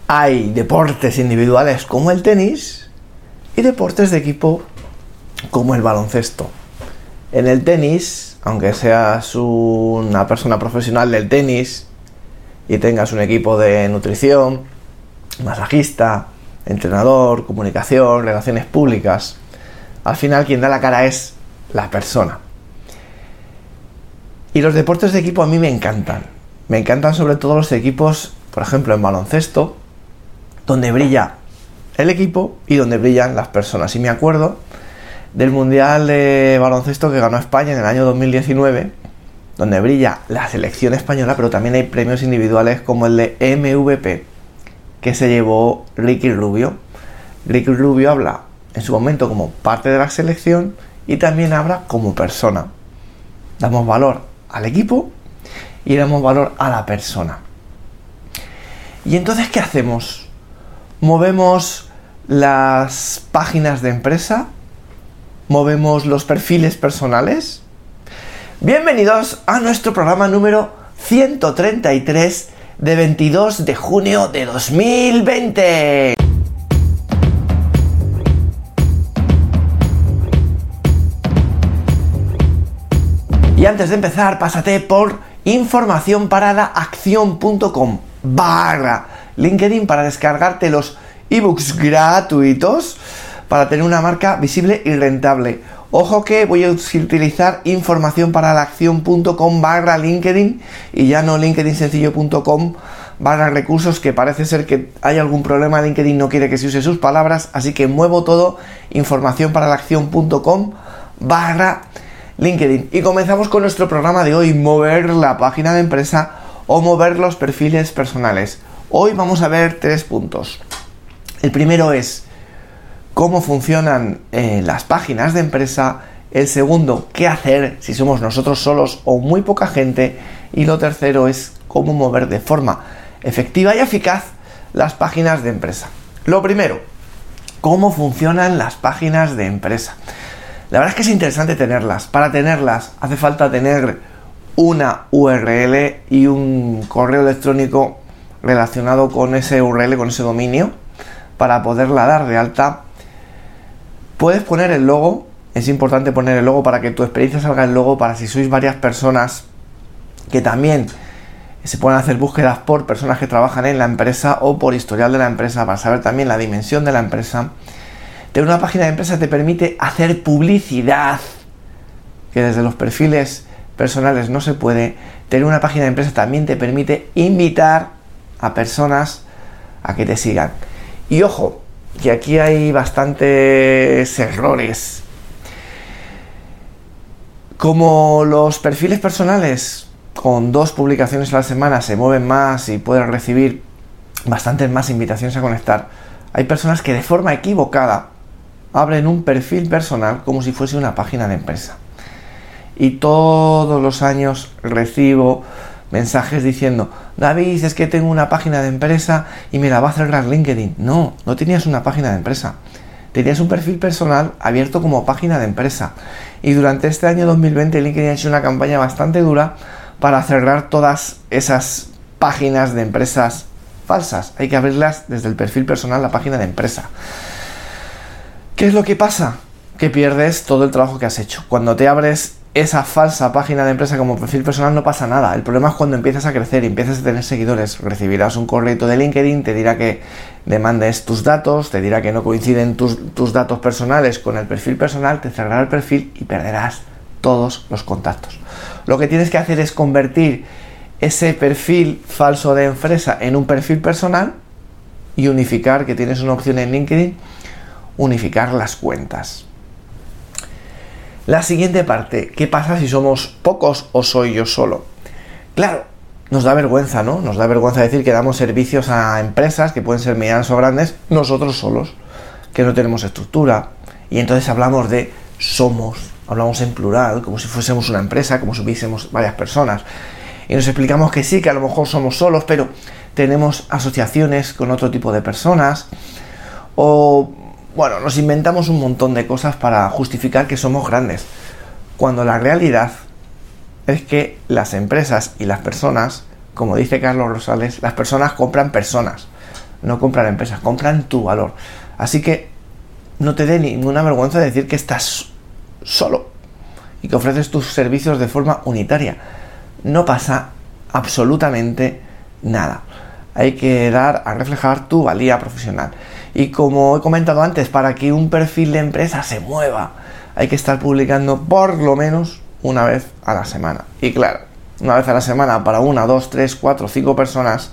Hay deportes individuales como el tenis y deportes de equipo como el baloncesto. En el tenis, aunque seas una persona profesional del tenis y tengas un equipo de nutrición, masajista, entrenador, comunicación, relaciones públicas, al final quien da la cara es la persona. Y los deportes de equipo a mí me encantan. Me encantan sobre todo los equipos, por ejemplo en baloncesto, donde brilla el equipo y donde brillan las personas. Y me acuerdo del Mundial de Baloncesto que ganó España en el año 2019, donde brilla la selección española, pero también hay premios individuales como el de MVP, que se llevó Ricky Rubio. Ricky Rubio habla en su momento como parte de la selección y también habla como persona. Damos valor al equipo y damos valor a la persona. ¿Y entonces qué hacemos? ¿Movemos las páginas de empresa? ¿Movemos los perfiles personales? Bienvenidos a nuestro programa número 133 de 22 de junio de 2020. Y antes de empezar, pásate por informacionparadaaccion.com/LinkedIn para descargarte los ebooks gratuitos para tener una marca visible y rentable. Ojo que voy a utilizar informacionparadaaccion.com/LinkedIn y ya no linkedinsencillo.com/recursos, que parece ser que hay algún problema. LinkedIn no quiere que se use sus palabras, así que muevo todo informacionparadaaccion.com/LinkedIn. Y comenzamos con nuestro programa de hoy: mover la página de empresa o mover los perfiles personales. Hoy vamos a ver 3 puntos. El primero es cómo funcionan las páginas de empresa. El segundo, qué hacer si somos nosotros solos o muy poca gente. Y lo tercero es cómo mover de forma efectiva y eficaz las páginas de empresa. Lo primero, cómo funcionan las páginas de empresa. La verdad es que es interesante tenerlas. Para tenerlas hace falta tener una URL y un correo electrónico relacionado con ese URL, con ese dominio, para poderla dar de alta. Puedes poner el logo. Es importante poner el logo para que tu experiencia salga el logo, para si sois varias personas, que también se puedan hacer búsquedas por personas que trabajan en la empresa o por historial de la empresa, para saber también la dimensión de la empresa. Tener una página de empresa te permite hacer publicidad, que desde los perfiles personales no se puede. Tener una página de empresa también te permite invitar a personas a que te sigan. Y ojo, que aquí hay bastantes errores. Como los perfiles personales con 2 publicaciones a la semana se mueven más y pueden recibir bastantes más invitaciones a conectar, hay personas que de forma equivocada abren un perfil personal como si fuese una página de empresa. Y todos los años recibo mensajes diciendo: David, es que tengo una página de empresa y me la va a cerrar LinkedIn. No tenías una página de empresa. Tenías un perfil personal abierto como página de empresa. Y durante este año 2020 LinkedIn ha hecho una campaña bastante dura para cerrar todas esas páginas de empresas falsas. Hay que abrirlas desde el perfil personal, la página de empresa. ¿Qué es lo que pasa? Que pierdes todo el trabajo que has hecho. Cuando te abres esa falsa página de empresa como perfil personal no pasa nada. El problema es cuando empiezas a crecer y empiezas a tener seguidores. Recibirás un correo de LinkedIn, te dirá que demandes tus datos, te dirá que no coinciden tus datos personales con el perfil personal, te cerrará el perfil y perderás todos los contactos. Lo que tienes que hacer es convertir ese perfil falso de empresa en un perfil personal y unificar, que tienes una opción en LinkedIn, unificar las cuentas. La siguiente parte: ¿qué pasa si somos pocos o soy yo solo? Claro, nos da vergüenza, ¿no? Nos da vergüenza decir que damos servicios a empresas que pueden ser medianas o grandes, nosotros solos, que no tenemos estructura. Y entonces hablamos de somos, hablamos en plural, como si fuésemos una empresa, como si hubiésemos varias personas. Y nos explicamos que sí, que a lo mejor somos solos, pero tenemos asociaciones con otro tipo de personas. O bueno, nos inventamos un montón de cosas para justificar que somos grandes, cuando la realidad es que las empresas y las personas, como dice Carlos Rosales, las personas compran personas, no compran empresas, compran tu valor. Así que no te dé ninguna vergüenza de decir que estás solo y que ofreces tus servicios de forma unitaria. No pasa absolutamente nada. Hay que dar a reflejar tu valía profesional. Y como he comentado antes, para que un perfil de empresa se mueva, hay que estar publicando por lo menos una vez a la semana. Y claro, una vez a la semana para 1, 2, 3, 4, 5 personas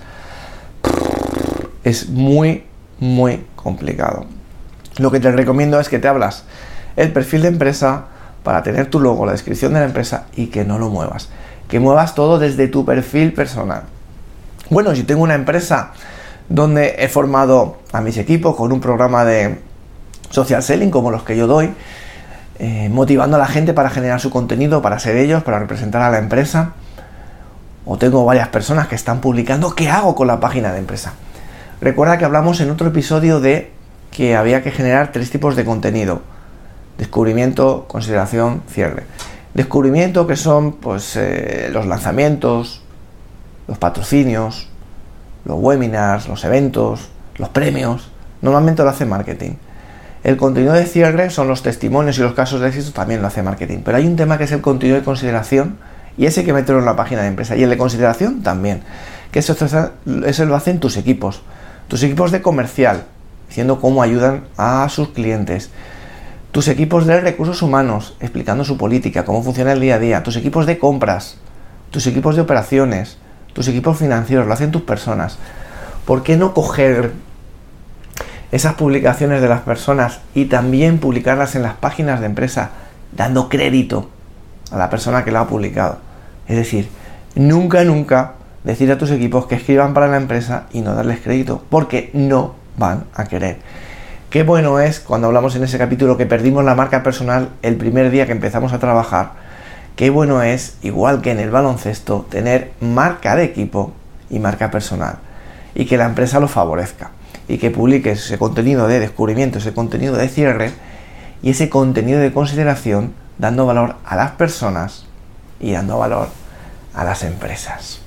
es muy, muy complicado. Lo que te recomiendo es que te abras el perfil de empresa para tener tu logo, la descripción de la empresa y que no lo muevas. Que muevas todo desde tu perfil personal. Bueno, si tengo una empresa donde he formado a mis equipos con un programa de social selling como los que yo doy, motivando a la gente para generar su contenido, para ser ellos, para representar a la empresa, o tengo varias personas que están publicando, ¿qué hago con la página de empresa? Recuerda que hablamos en otro episodio de que había que generar 3 tipos de contenido: descubrimiento, consideración, cierre. Descubrimiento, que son pues los lanzamientos, los patrocinios, los webinars, los eventos, los premios. Normalmente lo hace marketing. El contenido de cierre son los testimonios y los casos de éxito, también lo hace marketing. Pero hay un tema que es el contenido de consideración, y ese hay que meterlo en la página de empresa. Y el de consideración también, que eso lo hacen tus equipos de comercial, diciendo cómo ayudan a sus clientes. Tus equipos de recursos humanos, explicando su política, cómo funciona el día a día. Tus equipos de compras, tus equipos de operaciones, tus equipos financieros, lo hacen tus personas. ¿Por qué no coger esas publicaciones de las personas y también publicarlas en las páginas de empresa, dando crédito a la persona que lo ha publicado? Es decir, nunca decir a tus equipos que escriban para la empresa y no darles crédito, porque no van a querer. Qué bueno es, cuando hablamos en ese capítulo, que perdimos la marca personal el primer día que empezamos a trabajar. Qué bueno es, igual que en el baloncesto, tener marca de equipo y marca personal, y que la empresa lo favorezca, y que publiques ese contenido de descubrimiento, ese contenido de cierre y ese contenido de consideración, dando valor a las personas y dando valor a las empresas.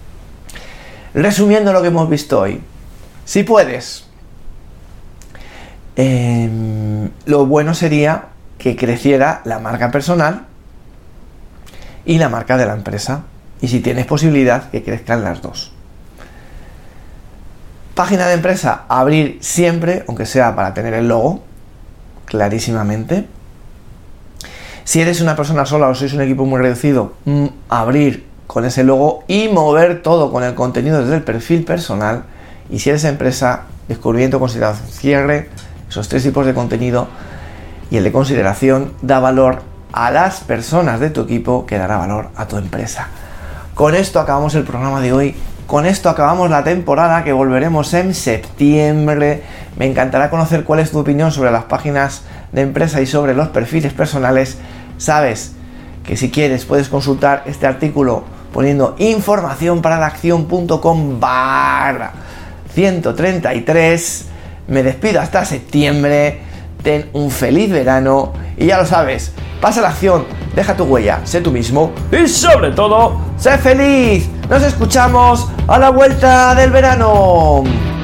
Resumiendo lo que hemos visto hoy, si puedes, lo bueno sería que creciera la marca personal y la marca de la empresa, y si tienes posibilidad, que crezcan las dos. Página de empresa, abrir siempre, aunque sea para tener el logo clarísimamente. Si eres una persona sola o sois un equipo muy reducido, abrir con ese logo y mover todo con el contenido desde el perfil personal. Y si eres empresa, descubrimiento, consideración, cierre, esos 3 tipos de contenido, y el de consideración da valor a las personas de tu equipo, que dará valor a tu empresa. Con esto acabamos el programa de hoy. Con esto acabamos la temporada, que volveremos en septiembre. Me encantará conocer cuál es tu opinión sobre las páginas de empresa y sobre los perfiles personales. Sabes que si quieres puedes consultar este artículo poniendo informaciónparalaacción.com/133. Me despido hasta septiembre. Ten un feliz verano y ya lo sabes, pasa la acción, deja tu huella, sé tú mismo y sobre todo, sé feliz. Nos escuchamos a la vuelta del verano.